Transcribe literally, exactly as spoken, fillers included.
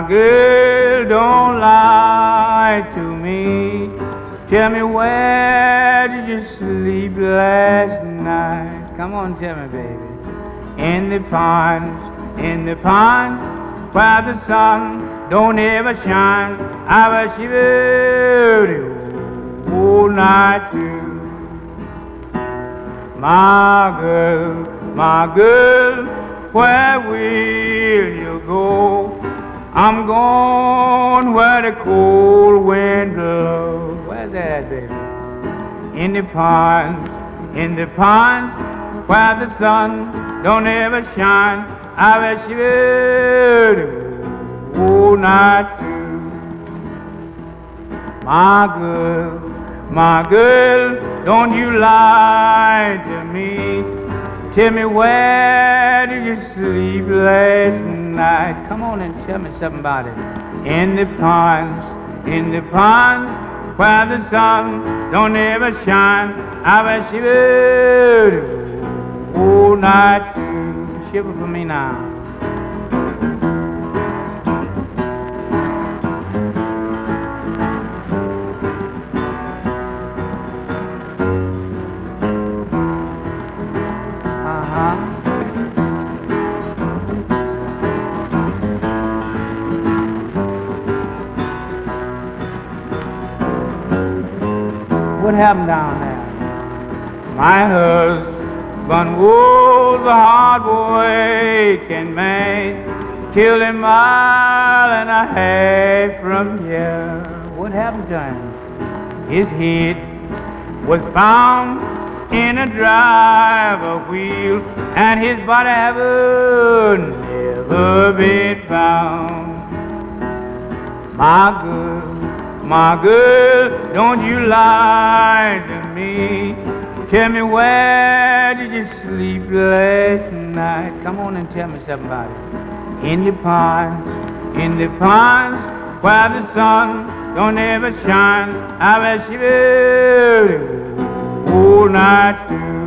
girl, don't lie to me. Tell me, where did you sleep last night? Come on, tell me, baby. In the pond, in the pond, where the sun don't ever shine. I was shivering all night through. My girl, my girl, where will you go? I'm going where the cold wind blows. Where's that, baby? In the pond, in the pond, where the sun don't ever shine. I was shivering all night through. My girl, my girl, don't you lie to me. Tell me, where did you sleep last night? Come on and tell me something about it. In the ponds, in the ponds, where the sun don't ever shine. I was shivering all night through. Shiver for me now. What happened down there? My husband was a hard-working man, killed a mile and a half from here. What happened to him? His head was found in a driver wheel, and his body haven't never been found. My girl, my girl, don't you lie to me. Tell me, where did you sleep last night? Come on and tell me something about it. In the ponds, in the ponds, where the sun don't ever shine. I was shivering all night through.